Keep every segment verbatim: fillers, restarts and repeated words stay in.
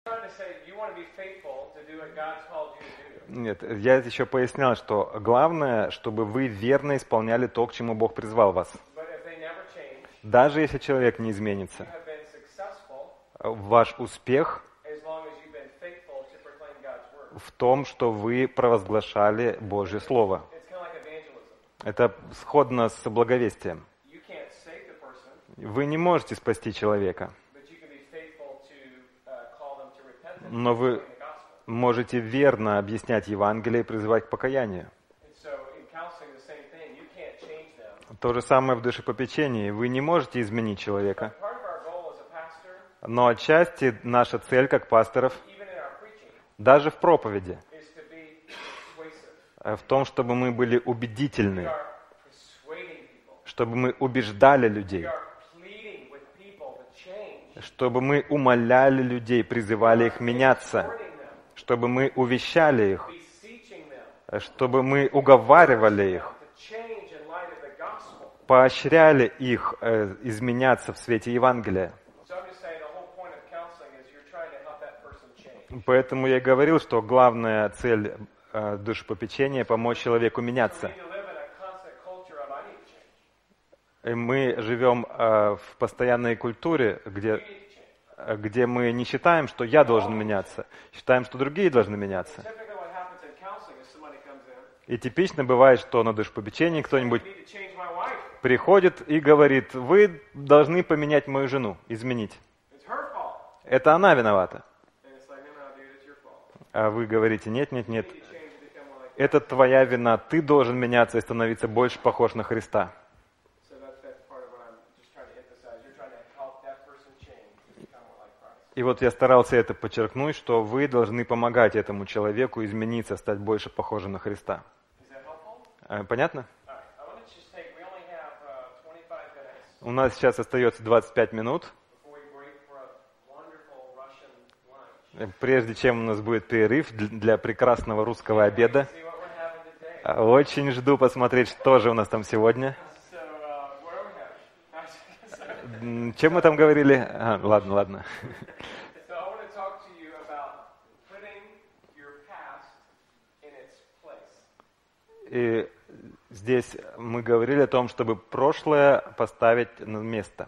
Нет, я еще пояснял, что главное, чтобы вы верно исполняли то, к чему Бог призвал вас. Даже если человек не изменится, ваш успех в том, что вы провозглашали Божье Слово. Это сходно с благовестием. Вы не можете спасти человека, но вы можете верно объяснять Евангелие и призывать к покаянию. То же самое в душепопечении. Вы не можете изменить человека, но отчасти наша цель как пасторов, даже в проповеди, в том, чтобы мы были убедительны, чтобы мы убеждали людей, чтобы мы умоляли людей, призывали их меняться, чтобы мы увещали их, чтобы мы уговаривали их, поощряли их э, изменяться в свете Евангелия. Поэтому я и говорил, что главная цель э, душепопечения — помочь человеку меняться. И мы живем э, в постоянной культуре, где, где мы не считаем, что я должен меняться, считаем, что другие должны меняться. И типично бывает, что на душепопечении кто-нибудь приходит и говорит: вы должны поменять мою жену, изменить. Это она виновата. А вы говорите: нет, нет, нет, это твоя вина, ты должен меняться и становиться больше похож на Христа. И вот я старался это подчеркнуть, что вы должны помогать этому человеку измениться, стать больше похожим на Христа. Понятно? У нас сейчас остается двадцать пять минут, прежде чем у нас будет перерыв для прекрасного русского обеда. Очень жду посмотреть, что же у нас там сегодня. Чем мы там говорили? А, ладно, ладно. И здесь мы говорили о том, чтобы прошлое поставить на место.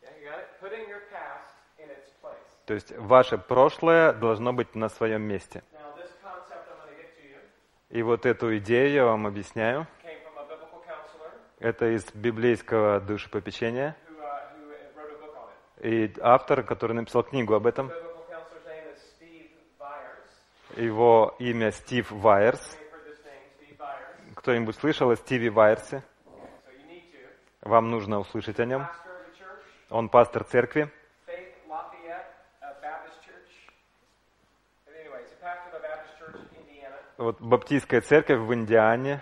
То есть ваше прошлое должно быть на своем месте. И вот эту идею я вам объясняю. Это из библейского душепопечения. И автор, который написал книгу об этом, его имя Стив Вайерс. Кто-нибудь слышал о Стиве Вайерсе? Вам нужно услышать о нем. Он пастор церкви. Вот баптистская церковь в Индиане.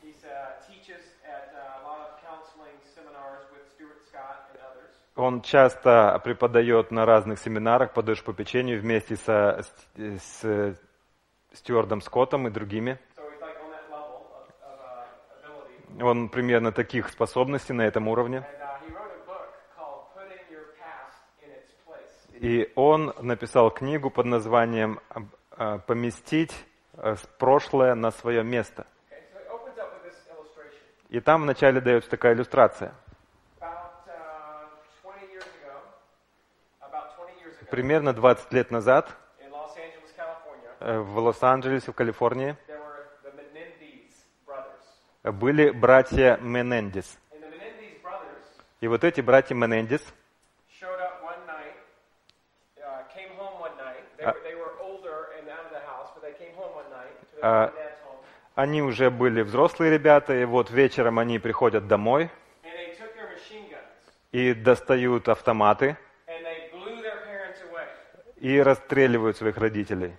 Он часто преподает на разных семинарах по душепопечению вместе со, с Стюартом Скоттом и другими. Он примерно таких способностей на этом уровне. И он написал книгу под названием «Поместить прошлое на свое место». И там вначале дается такая иллюстрация. Примерно двадцать лет назад в Лос-Анджелесе, в Калифорнии, были братья Менендес. И вот эти братья Менендес а, они уже были взрослые ребята, и вот вечером они приходят домой и достают автоматы и расстреливают своих родителей.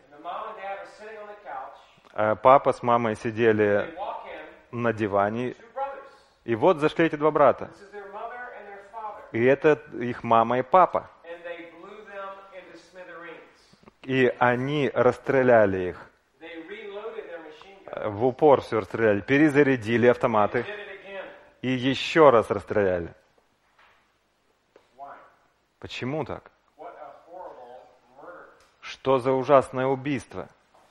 А папа с мамой сидели на диване, и вот зашли эти два брата. И это их мама и папа. И они расстреляли их. В упор все расстреляли. Перезарядили автоматы. И еще раз расстреляли. Почему так? Что за ужасное убийство?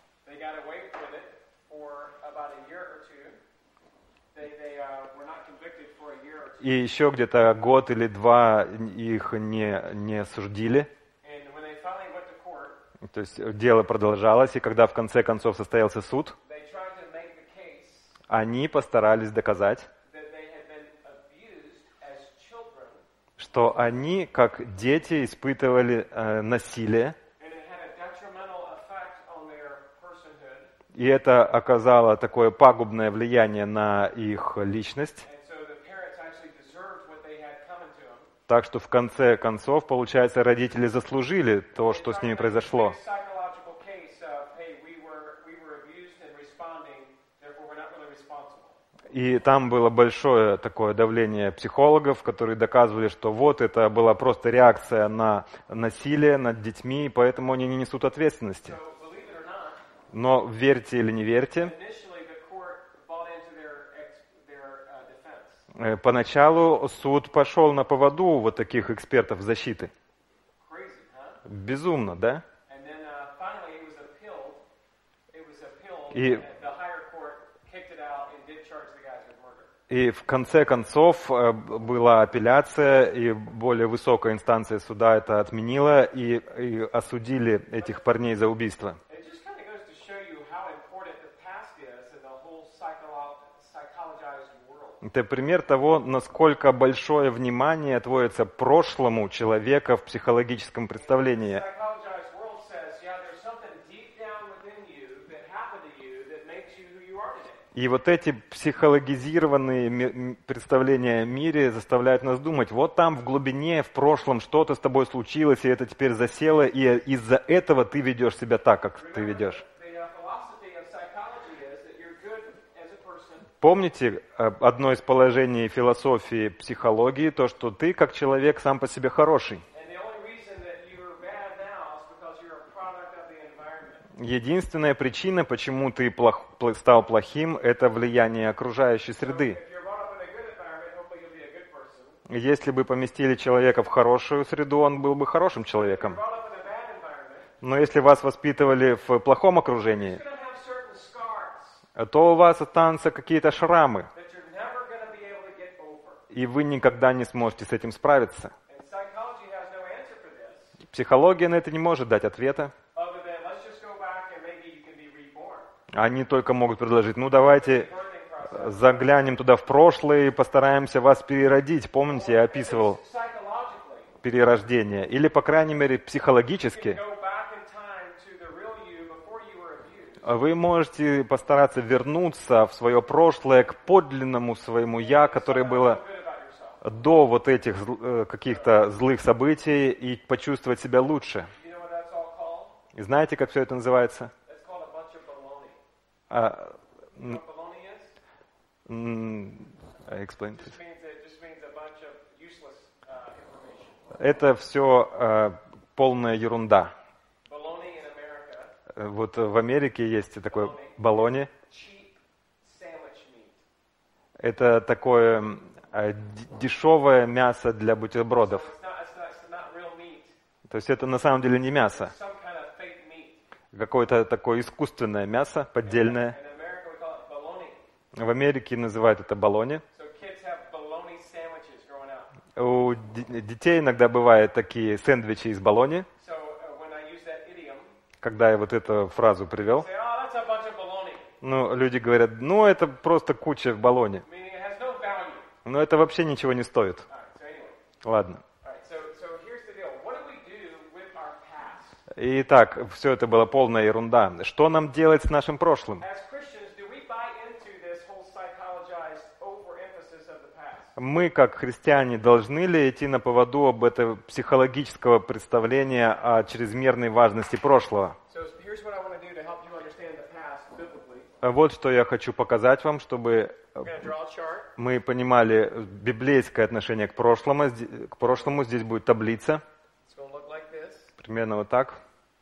И еще где-то год или два их не, не судили. То есть дело продолжалось, и когда в конце концов состоялся суд, они постарались доказать, что они, как дети, испытывали э, насилие, и это оказало такое пагубное влияние на их личность. Так что в конце концов, получается, родители заслужили то, что с ними произошло. И там было большое такое давление психологов, которые доказывали, что вот это была просто реакция на насилие над детьми, и поэтому они не несут ответственности. Но верьте или не верьте, поначалу суд пошел на поводу вот таких экспертов защиты. Безумно, да? И, и в конце концов была апелляция, и более высокая инстанция суда это отменила, и, и осудили этих парней за убийство. Это пример того, насколько большое внимание отводится прошлому человека в психологическом представлении. И вот эти психологизированные представления о мире заставляют нас думать, вот там в глубине, в прошлом что-то с тобой случилось, и это теперь засело, и из-за этого ты ведешь себя так, как ты ведешь. Помните одно из положений философии психологии, то, что ты как человек сам по себе хороший. Единственная причина, почему ты плох, стал плохим, это влияние окружающей среды. Если бы поместили человека в хорошую среду, он был бы хорошим человеком. Но если вас воспитывали в плохом окружении, то у вас останутся какие-то шрамы, и вы никогда не сможете с этим справиться. Психология на это не может дать ответа. Они только могут предложить, ну давайте заглянем туда в прошлое и постараемся вас переродить. Помните, я описывал перерождение. Или, по крайней мере, психологически. Вы можете постараться вернуться в свое прошлое к подлинному своему «я», которое было до вот этих каких-то злых событий, и почувствовать себя лучше. И знаете, как все это называется? Uh, explain, это все uh, полная ерунда. Вот в Америке есть такое балони. Это такое uh, дешевое мясо для бутербродов. То есть это на самом деле не мясо. Какое-то такое искусственное мясо, поддельное. В Америке называют это балони. У детей иногда бывают такие сэндвичи из балони. Когда я вот эту фразу привел, ну, люди говорят, ну, это просто куча в балони. Но это вообще ничего не стоит. Ладно. Итак, все это была полная ерунда. Что нам делать с нашим прошлым? Мы, как христиане, должны ли идти на поводу об этого психологического представления о чрезмерной важности прошлого? Вот что я хочу показать вам, чтобы мы понимали библейское отношение к прошлому. К прошлому здесь будет таблица. Примерно вот так.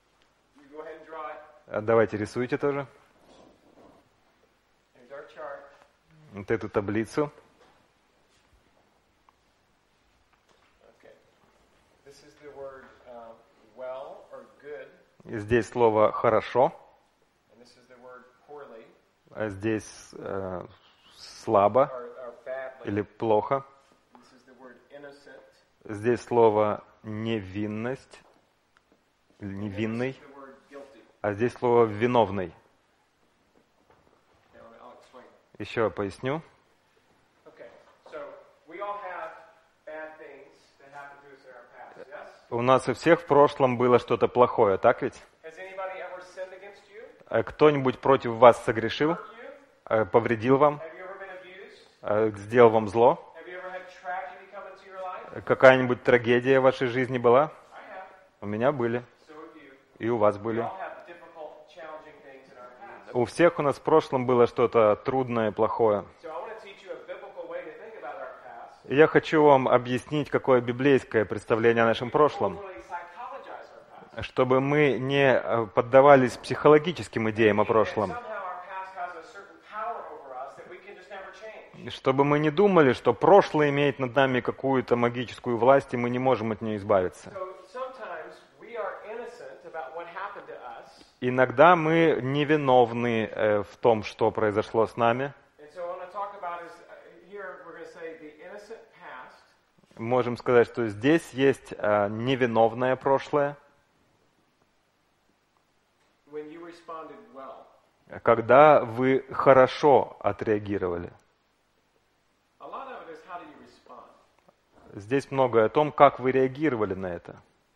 Давайте рисуйте тоже. Вот эту таблицу. Здесь слово «хорошо». And this is the word poorly, А здесь э, слабо or, or badly. или плохо. This is the word innocent. Здесь слово «невинность» или «невинный», This is the word guilty. а здесь слово «виновный». Now, I'll explain. Еще поясню. Okay, so we all have bad things that happened to us in our past, yes? У нас у всех в прошлом было что-то плохое, так ведь? Has anybody ever sinned against you? А кто-нибудь против вас согрешил, Hurt you? а, повредил вам, Have you ever been abused? а, сделал вам зло? Have you ever had tragedy come into your life? Какая-нибудь трагедия в вашей жизни была? I have. У меня были, So have you. и у вас We были. all have difficult, challenging things in our past. У всех у нас в прошлом было что-то трудное и плохое. So I want to teach you a biblical way to think about our past. И я хочу вам объяснить, какое библейское представление о нашем прошлом, Don't really psychologize our past. чтобы мы не э, поддавались психологическим идеям о прошлом, Somehow our past has a certain power over us that we can just never change. чтобы мы не думали, что прошлое имеет над нами какую-то магическую власть, и мы не можем от нее избавиться. So sometimes we are innocent about what happened to us. Иногда мы невиновны э, в том, что произошло с нами. And so what I want to talk about is uh, here we're going to say the innocent past Можем сказать, что здесь есть э, невиновное прошлое, when you responded well. когда вы хорошо отреагировали. A lot of it is how do you respond. Здесь многое о том, как вы реагировали на это.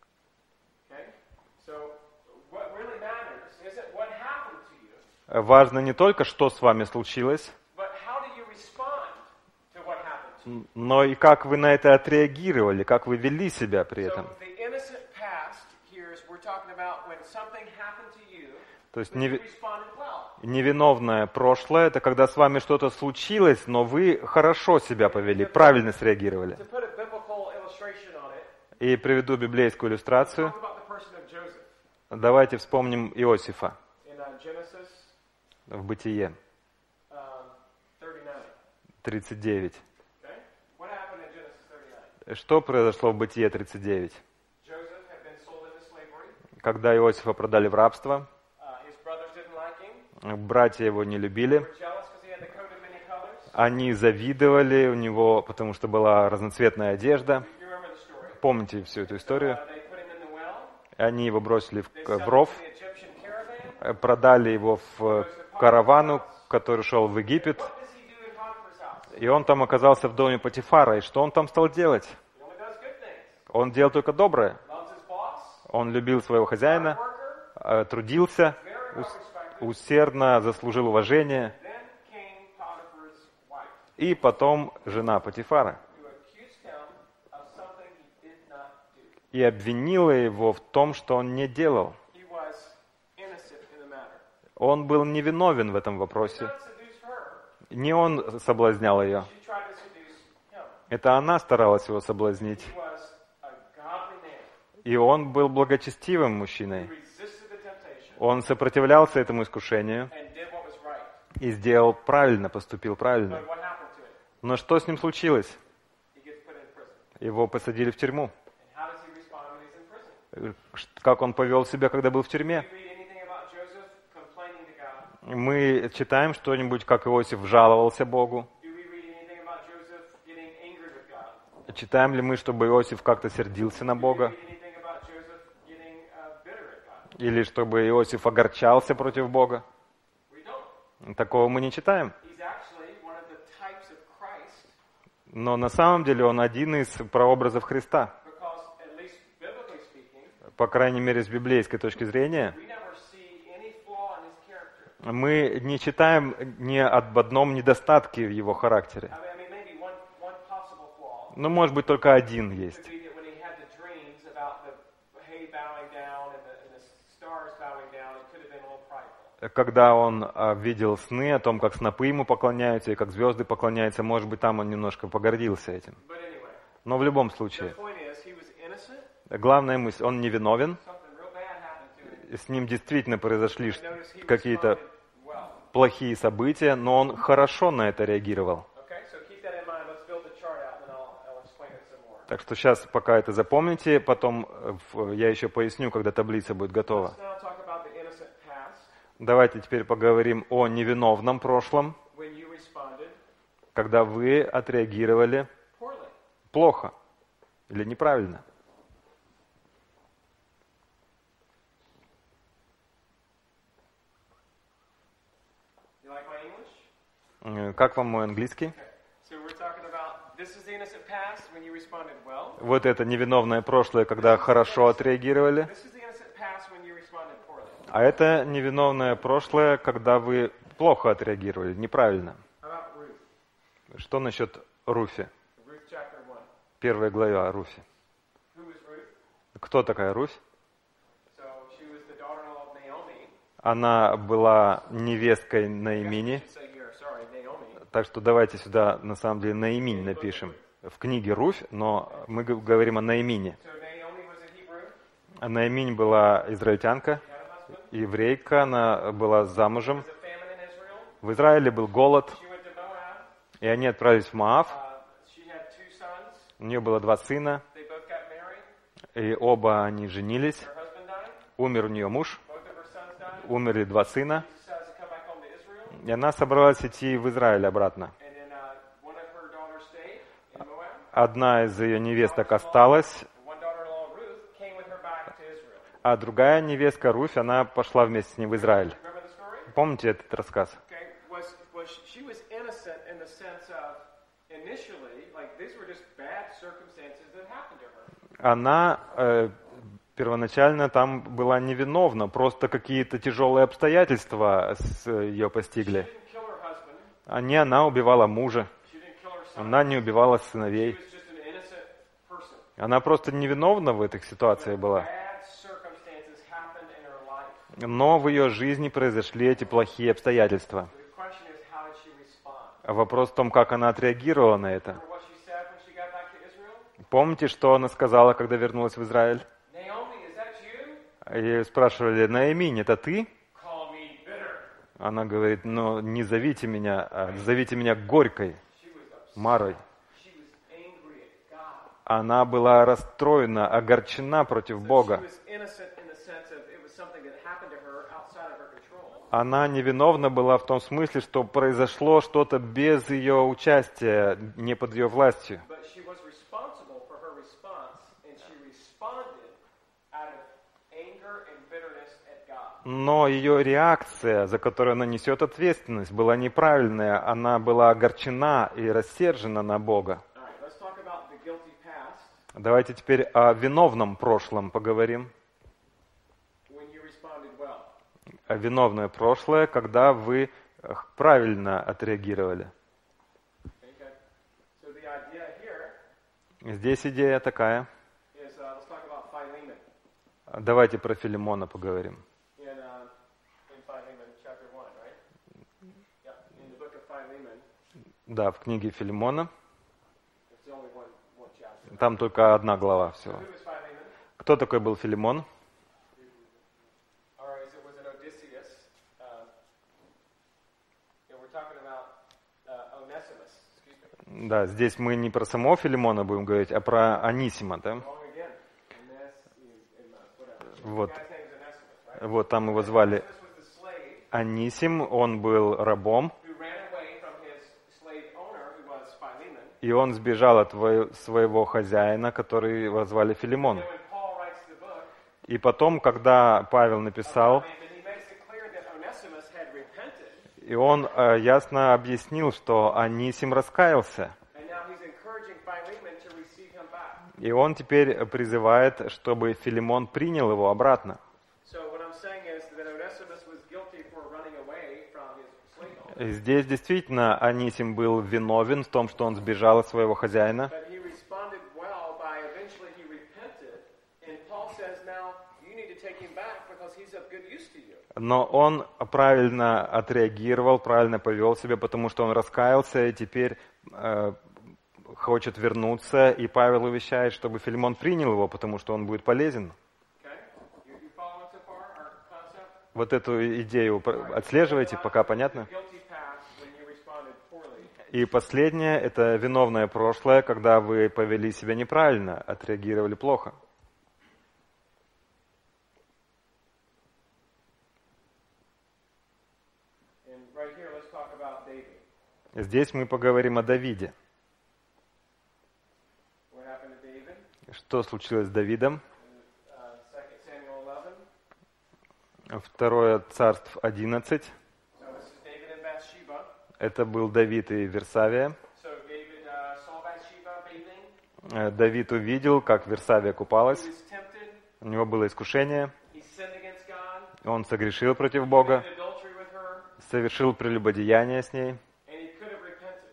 Okay? So what really matters isn't what happened to you, Важно не только, что с вами случилось, but how do you respond to what happened to you. но и как вы на это отреагировали, как вы вели себя при So этом. the innocent past here is we're talking about when something happened to you, То есть but you неви- responded well. невиновное прошлое — это когда с вами что-то случилось, но вы хорошо себя повели, правильно среагировали. To put a biblical illustration on it, И приведу библейскую иллюстрацию. talk about the person of Joseph Давайте вспомним Иосифа in uh, Genesis в Бытие um, thirty-nine. тридцать девять. Okay? What happened in Genesis thirty-nine? Что произошло в Бытие тридцать девять? Joseph had been sold into slavery. Когда Иосифа продали в рабство, Uh, his brothers didn't like him. братья его не любили, They were jealous because he had the coat of many colors. они завидовали у него, потому что была разноцветная одежда. You remember the story. Помните всю эту историю? Uh, they put him in the well. Они его бросили в, They к- sold в him ров, to the Egyptian caravan. продали его в каравану, который шел в Египет, What does he do in Potiphar's house? и он там оказался в доме Потифара. И что он там стал делать? He only does good things. Он делал только доброе. Loves his boss. Он любил своего хозяина, Worker. э, трудился, Very well ус- respected. усердно заслужил уважение. Then came Potiphar's wife, И потом жена Потифара. who accused him of something he did not do. И обвинила его в том, что он не делал. He was innocent in the matter. Он был невиновен в этом He вопросе. did not seduce her. Не он соблазнял ее. She tried to seduce him. Это она старалась его соблазнить. He was a godly man. И он был благочестивым He мужчиной. resisted the temptation Он сопротивлялся этому искушению and did what was right. и сделал правильно, поступил правильно. But what happened to him? Но что с ним случилось? He gets put in prison. Его посадили в тюрьму. And how does he respond when he's in prison? Как он повел себя, когда был в Do тюрьме? you read anything about Joseph complaining to God? Мы читаем что-нибудь, как Иосиф жаловался Богу. Do we read anything about Joseph getting angry with God? Читаем ли мы, чтобы Иосиф как-то сердился на Do we Бога? read anything about Joseph getting uh, bitter at God? Или чтобы Иосиф огорчался против Бога? We don't. Такого мы не читаем. He's actually one of the types of Christ Но на самом деле он один из прообразов Христа. because, at least biblically speaking, По крайней мере, с библейской точки зрения, we never see any flaw in his character. мы не читаем ни об одном недостатке в его характере. I mean, I mean maybe one, one possible flaw Ну, может быть, только один есть. could be that when he had the dreams about the hay bowing down and the, and the stars bowing down, it could have been a little prideful. Когда он а, видел сны о том, как снопы ему поклоняются и как звезды поклоняются, может быть, там он немножко погордился этим. But anyway, Но в любом the случае, point is, he was innocent. главная мысль, он невиновен, Something real bad happened to him. с ним действительно произошли ш- Notice he какие-то responded well. плохие события, но он хорошо на это реагировал. Okay, so keep that in mind. Let's build the chart out, and then I'll, I'll explain it some more. Так что сейчас пока это запомните, потом э, я еще поясню, когда таблица будет готова. Let's now talk about the innocent past, Давайте теперь поговорим о невиновном прошлом, when you responded когда вы отреагировали poorly. плохо или неправильно. You like my English? Э, Как вам мой английский? So we're talking about this is the innocent past when you responded well. Вот это невиновное прошлое, когда хорошо отреагировали. This is the innocent past when you responded poorly. А это невиновное прошлое, когда вы плохо отреагировали, неправильно. How about Ruth? Что насчет Руфи? Ruth chapter one. Первая глава о Руфи. Who was Ruth? Кто такая Руфь? So she was the daughter-in-law of Naomi. Она была невесткой Наимини. I should say here, sorry, Naomi. Так что давайте сюда, на самом деле, Наиминь напишем. В книге Руфь, но мы г- говорим о Наимине. So Naomi was a Hebrew. А Наиминь была израильтянка, Had a husband. еврейка, она была замужем. There was a famine in Israel. В Израиле был голод, She went to Moab. и они отправились в Моав. Uh, she had two sons. У нее было два сына, They both got married. и оба они женились. Her husband died. Умер у нее муж, Both of her sons died. умерли два сына. She decides to come back home to Israel. И она собралась идти в Израиль обратно. And then uh, one of her daughters stayed in Moab. Одна из ее невесток осталась, And one daughter-in-law, Ruth, came with her back to Israel. а другая невестка Руфь, она пошла вместе с ней в Израиль. Remember the story? Помните этот рассказ? Okay. Was was she was innocent in the sense of initially, like these were just bad circumstances that happened to her. Она э, первоначально там была невиновна, просто какие-то тяжелые обстоятельства с, ее She постигли. didn't kill her husband. А не она убивала мужа, She didn't kill her son. она не убивала She сыновей. was just an innocent person. Она просто невиновна в этих ситуациях была. Bad circumstances happened in her life. Но в ее жизни произошли эти плохие обстоятельства. So the question is, how did she respond? А вопрос в том, как она отреагировала на это. Remember what she said when she got back to Israel? Помните, что она сказала, когда вернулась в Израиль? Naomi, is that you? Ее спрашивали: Наиминь, это ты? Call me bitter. Она говорит: ну, не зовите меня, а зовите меня горькой, She was upset. Марой. She was angry at God. Она была расстроена, огорчена против So Бога. she was innocent in the sense of it was something that happened to her outside of her control. Она невиновна была в том смысле, что произошло что-то без ее участия, не под ее властью. But she was responsible for her response, and she responded out of anger and bitterness at God. Но ее реакция, за которую она несет ответственность, была неправильная. Она была огорчена и рассержена на Бога. All right, let's talk about the guilty past Давайте теперь о виновном прошлом поговорим. when you responded well. О виновное прошлое, когда вы э, правильно отреагировали. Okay. So the idea here Здесь идея такая. is uh, let's talk about Philemon Давайте про Филимона поговорим. in uh, in Philemon chapter one, right? Yeah, in the book of Philemon, Да, в книге Филимона. there's only one one chapter. Там только одна глава всего. Who was Philemon? Кто такой был Филимон? Or is it was it Odysseus? Uh, yeah, we're talking about uh, Onesimus. Excuse me. Да, здесь мы не про самого Филимона будем говорить, а про Анисима, да? Wrong again. Onesimus, whatever. Вот. The guy's name is Onesimus, right? Вот там его звали Onesimus was the slave Анисим, он был рабом, who ran away from his slave owner, who was Philemon. и он сбежал от во- своего хозяина, который его звали Филимон. And when Paul writes the book, И потом, когда Павел написал, and he makes it clear that Onesimus had repented, и он э, ясно объяснил, что Анисим раскаялся, and now he's encouraging Philemon to receive him back. и он теперь призывает, чтобы Филимон принял его обратно. So what I'm saying is that Onesimus was guilty for running away from his slave owner, И здесь действительно Анисим был виновен в том, что он сбежал от своего хозяина, but he responded well by eventually he repented, and Paul says now you need to take him back because he's of good use to you. но он правильно отреагировал, правильно повел себя, потому что он раскаялся и теперь э, хочет вернуться, и Павел увещает, чтобы Филимон принял его, потому что он будет полезен. Okay? You, you following so far our concept? Вот эту идею про- отслеживайте, пока понятно? Guilty past when you responded poorly. И последнее – это виновное прошлое, когда вы повели себя неправильно, отреагировали плохо. And right here, let's talk about David. Здесь мы поговорим о Давиде. What happened to David? Что случилось с Давидом? Uh, Second Samuel eleven. Второе Царств одиннадцать. So this is David and Bathsheba. Это был Давид и Версавия. So David uh, saw Bathsheba bathing. Э, Давид увидел, как Версавия купалась. He was tempted. У него было искушение. He sinned against God. Он согрешил против Бога, Committed adultery with her. совершил прелюбодеяние с ней. And he could have repented.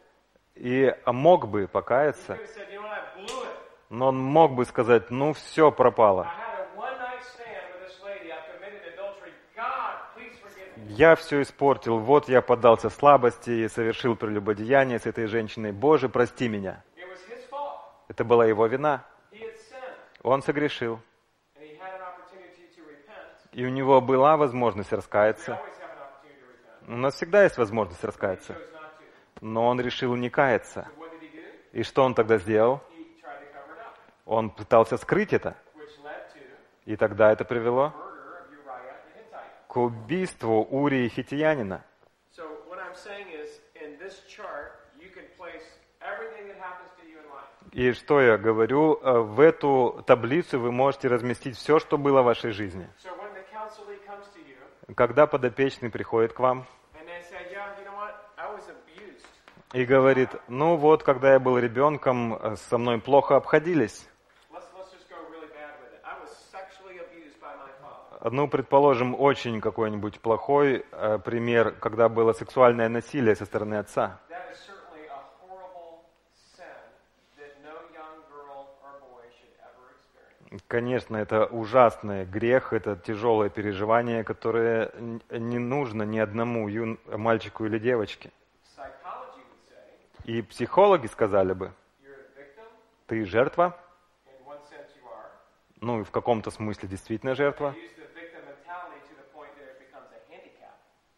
И мог бы He покаяться, could have said, you know what, I blew it. но он мог бы сказать, ну все пропало. I had a one-night stand with this lady. I committed adultery. God, please forgive me. Я все испортил, вот я поддался слабости и совершил прелюбодеяние с этой женщиной. Боже, прости меня. It was his fault. Это была его вина. He had sinned. Он согрешил. And he had an opportunity to repent. И у него была возможность We раскаяться. always have an opportunity to repent. У нас всегда есть возможность He раскаяться. chose not to. Но он решил не каяться. So what did he do? И что он тогда сделал? He tried to cover it up, Он пытался скрыть это. which led to И тогда это привело murder of Uriah the Hittite. к убийству Урии Хиттиянина. So what I'm saying is, in this chart, you can place everything that happens to you in life. И что я говорю, э, в эту таблицу вы можете разместить все, что было в вашей жизни. So when the counselee comes to you Когда подопечный приходит к вам and they say, yeah, you know what, I was abused. и говорит, ну вот, когда я был ребенком, э, со мной плохо обходились. Let's, let's just go really bad with it. I was sexually abused by my father. Ну, предположим, очень какой-нибудь плохой э, пример, когда было сексуальное насилие со стороны отца. That is certainly a horrible sin that no young girl or boy should ever experience. Конечно, это ужасный грех, это тяжелое переживание, которое н- не нужно ни одному юн- мальчику или девочке. Psychology would say, И психологи сказали бы, you're a victim, ты жертва, in one sense you are. ну и в каком-то смысле действительно жертва, They use the victim mentality to the point that it becomes a handicap.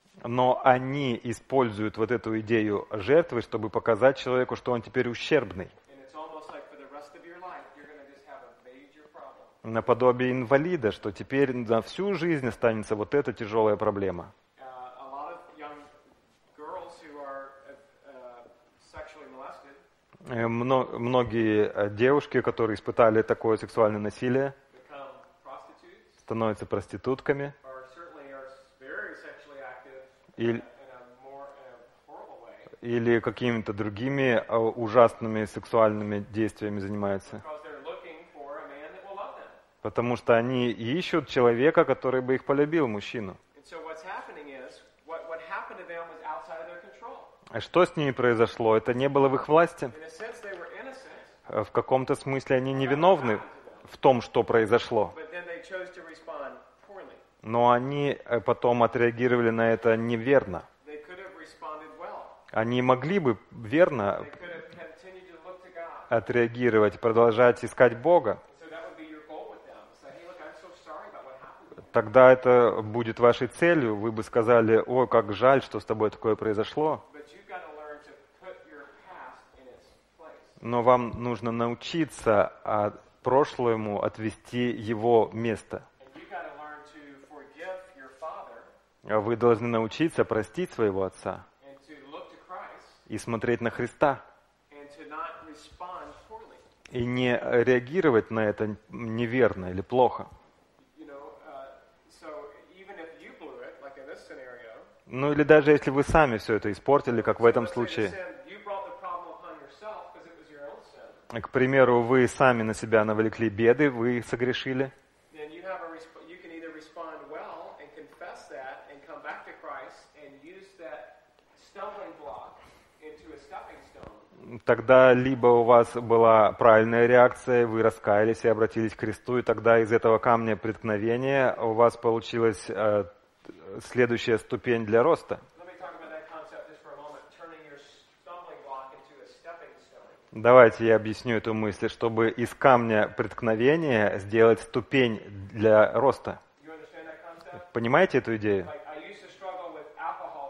но они используют вот эту идею жертвы, чтобы показать человеку, что он теперь ущербный, And it's almost like for the rest of your life, you're going to just have a major problem. наподобие инвалида, что теперь на всю жизнь останется вот эта тяжелая проблема. Uh, a lot of young girls who are uh, sexually molested Э, мно- Многие э, девушки, которые испытали такое сексуальное насилие, become prostitutes, становятся проститутками or certainly are very sexually active или, in a more in a horrible way или какими-то другими э, ужасными сексуальными действиями занимаются. because they're looking for a man that will love them. Потому что они ищут человека, который бы их полюбил, мужчину. And so what's happening is what what happened to them was outside of their control. А что с ними произошло? Это не было в их власти. In a sense, they were innocent, Э, В каком-то смысле они невиновны в том, что произошло. but then they chose to respond poorly. Но они э, потом отреагировали на это неверно. They could have responded well. Они могли бы верно They could have continued to look to God. отреагировать, продолжать искать Бога. So that would be your goal with them. Say, hey, look, I'm so sorry about what happened. Тогда это будет вашей целью. Вы бы сказали, о, как жаль, что с тобой такое произошло. But you've got to learn to put your past in its place. Но вам нужно научиться а, прошлому отвести его место. And you've got to learn to forgive your father А Вы должны научиться простить своего отца and to look to Christ и смотреть на Христа. and to not respond poorly. И не реагировать на это неверно или плохо. You know, uh, so even if you blew it, like in this scenario, Ну или даже если вы сами все это испортили, как в этом let's say the случае. sin, you brought the problem upon yourself because it was your own sin. К примеру, вы сами на себя навлекли беды, вы согрешили. Then you have a resp- you can either respond well and confess that and come back to Christ and use that stumbling block into a stepping stone. Тогда либо у вас была правильная реакция, вы раскаялись и обратились к Христу, и тогда из этого камня преткновения у вас получилась э, следующая ступень для роста. Let me talk about that concept just for a moment, turning your stumbling block into a stepping stone. Давайте я объясню эту мысль, чтобы из камня преткновения сделать ступень для роста. You understand that concept? Понимаете эту идею? Like I used to struggle with alcoholism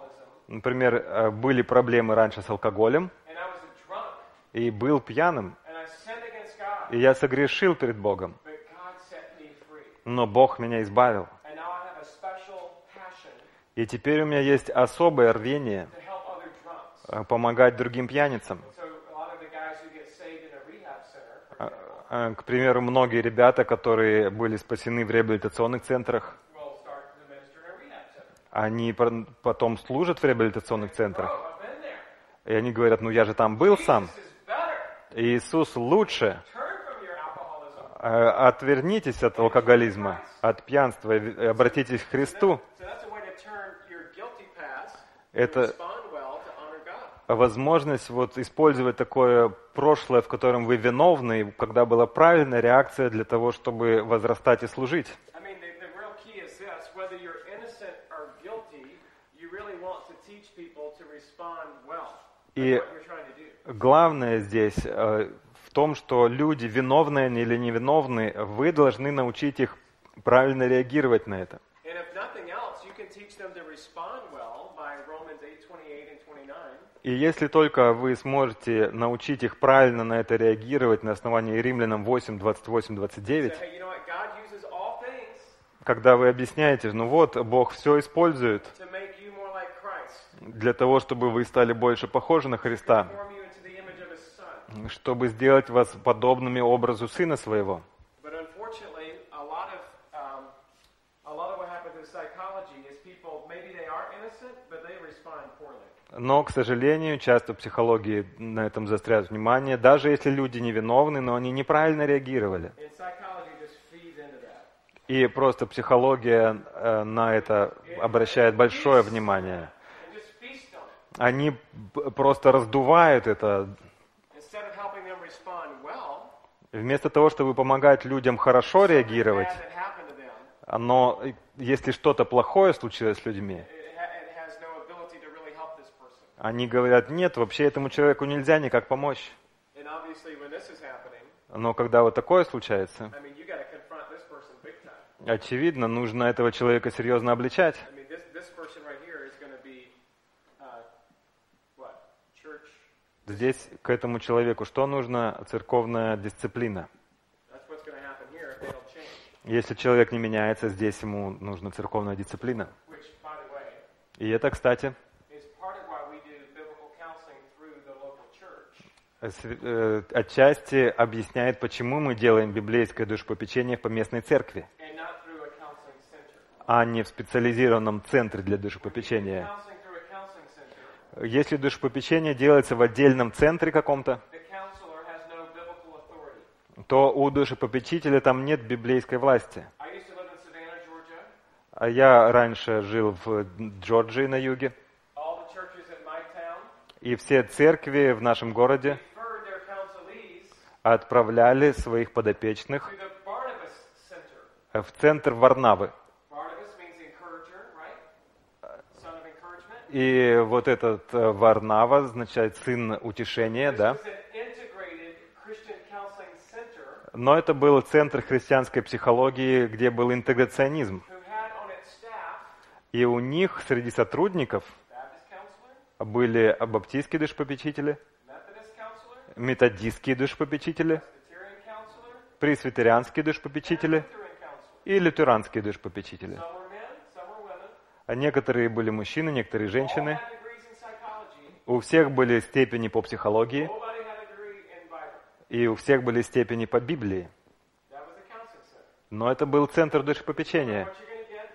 Например, э, были проблемы раньше с алкоголем, and I was a drunk, и был пьяным, and I sinned against God, и я согрешил перед Богом, but God set me free. но Бог меня избавил. And now I have a special passion И теперь у меня есть особое рвение to help other drunks. э, помогать другим пьяницам. So a lot of the guys who get saved in a rehab center, for example, Э, К примеру, многие ребята, которые были спасены в реабилитационных центрах, will start to minister in a rehab center. они пр- потом служат в реабилитационных Bro, центрах. I've been there. И они говорят, ну я же там был сам. Jesus is better. Иисус лучше. Turn from your alcoholism. Э, Отвернитесь от алкоголизма, от пьянства и в- и обратитесь к Христу. So that's a way to turn your guilty past to Это respond well to honor God. возможность вот использовать такое прошлое, в котором вы виновны, когда была правильная реакция для того, чтобы возрастать и служить. I mean, the, the real key is this: whether you're innocent or guilty, you really want to teach people to respond well. That's И what you're trying to do. главное здесь э, в том, что люди, виновные они или невиновны, вы должны научить их правильно реагировать на это. And if nothing else, you can teach them to respond well by Romans eight twenty-eight and twenty-nine. И если только вы сможете научить их правильно на это реагировать на основании Римлянам восемь, двадцать восемь, двадцать Say, девять, hey, you know what? God uses all things когда вы объясняете, ну вот, Бог все использует to make you more like Christ, для того, чтобы вы стали больше похожи на Христа, form you into the image of His Son. чтобы сделать вас подобными образу Сына Своего. But unfortunately, a lot of um, a lot of what happens in psychology is people maybe they are innocent, but they respond poorly. Но, к сожалению, часто в психологии на этом заостряют внимание, даже если люди невиновны, но они неправильно реагировали. And psychology just feeds into that. И просто психология э, на это обращает большое внимание. And just feast on it. Они б- просто раздувают это. Instead of helping them respond well, Вместо того, чтобы помогать людям хорошо реагировать, bad that happened to them, но если что-то плохое случилось с людьми, it, ha- it has no ability to really help this person. они говорят, нет, вообще этому человеку нельзя никак помочь. And obviously, when this is happening, Но когда вот такое случается, I mean, you got to confront this person big time. очевидно, нужно этого человека серьезно обличать. I mean, this this person right here is going to be uh, what? Church. Здесь к этому человеку что нужно? Церковная дисциплина. That's what's going to happen here if they don't change. Если человек не меняется, здесь ему нужна церковная дисциплина. Which, by the way, И это, кстати, is part of why we do biblical counseling through the local church. с- э, отчасти объясняет, почему мы делаем библейское душепопечение в поместной церкви, And not through a counseling center. а не в специализированном центре для душепопечения. Counseling through a counseling center, Если душепопечение делается в отдельном центре каком-то, the counselor has no biblical authority. то у душепопечителя там нет библейской власти. I used to live in Savannah, Georgia. А я раньше жил в Джорджии на юге, All the churches in my town и все церкви в нашем городе referred their counselees отправляли своих подопечных to the Barnabas Center. в центр Варнавы. Barnabas means encourager, right? Son of encouragement. И вот этот э, Варнава, значит, сын утешения, This да. was an integrated Christian counseling center Но это был центр христианской психологии, где был интеграционизм. who had on its staff И у них среди сотрудников Baptist counselor, были баптистские душепопечители, Methodist counselor, методистские душепопечители, Presbyterian counselor, пресвитерианские душепопечители Lutheran counselor. и лютеранские душепопечители. Some were men, some were women. А некоторые были мужчины, некоторые All женщины. had degrees in psychology. У всех были степени по психологии, Nobody had a degree in Bible. и у всех были степени по Библии. That was the counseling center. Но это был центр душепопечения. What you're going to get,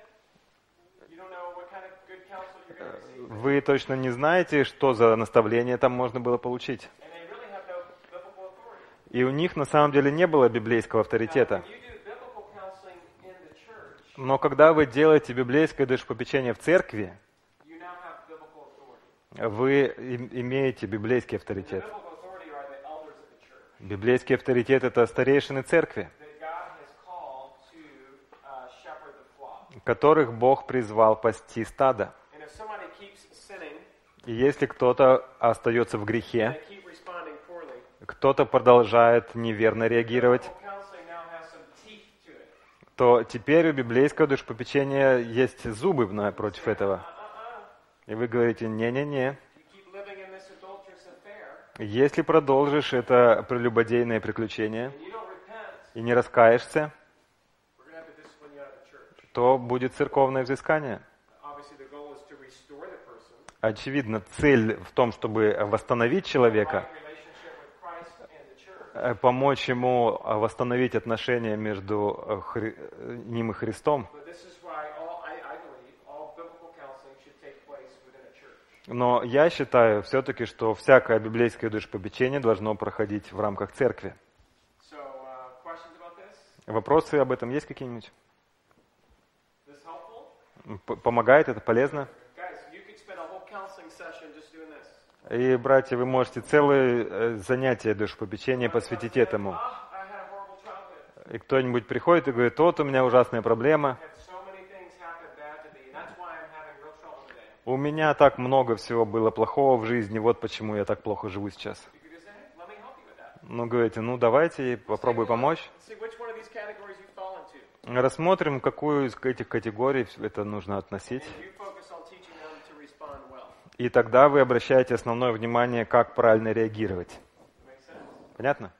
you don't know what kind of good counsel you're going to receive. Вы точно не знаете, что за наставление там можно было получить. And they really have no biblical authority. И у них на самом деле не было библейского Now, авторитета. when you do biblical counseling in the church, Но когда вы делаете библейское душепопечение в церкви, you now have biblical authority. вы им- имеете библейский The авторитет. biblical authority are the elders of the church Библейский авторитет — это старейшины церкви, that God has called to uh, shepherd the flock. которых Бог призвал пасти стадо. And if somebody keeps sinning, И если кто-то остается в they грехе, keep responding poorly, кто-то продолжает неверно реагировать, biblical counseling now has some teeth to it. то теперь у библейского душепопечения есть зубы на- против этого. Uh-uh. И вы говорите, не-не-не, you keep living in this adulterous affair, если продолжишь это прелюбодейное приключение and you don't repent, и не раскаешься, we're going to have to discipline you out of the church. то будет церковное взыскание. Obviously, the goal is to restore the person, Очевидно, цель в том, чтобы восстановить человека, right relationship with Christ and the church. э, помочь ему э, восстановить отношения между э, Хри- э, ним и Христом. But this is why all, I, I believe all biblical counseling should take place within a church. Но я считаю все-таки, что всякое библейское душепопечение должно проходить в рамках церкви. So, uh, questions about this? Вопросы об этом есть какие-нибудь? This helpful? П- Помогает это, полезно? Guys, you could spend a whole counseling session just doing this. И, братья, вы можете целое э, занятие душепопечения посвятить этому. Ah, I had a horrible childhood. И кто-нибудь приходит и говорит, вот у меня ужасная проблема, I had so many things happen bad to me, and that's why I'm having real trouble today. у меня так много всего было плохого в жизни, вот почему я так плохо живу сейчас. You could just say, hey, let me help you with that. Ну, говорите, ну давайте, попробуй помочь. See which one of these categories you fall into. Рассмотрим, какую из этих категорий это нужно относить. And you focus on teaching them to respond well. И тогда вы обращаете основное внимание, как правильно реагировать. Make sense? Понятно?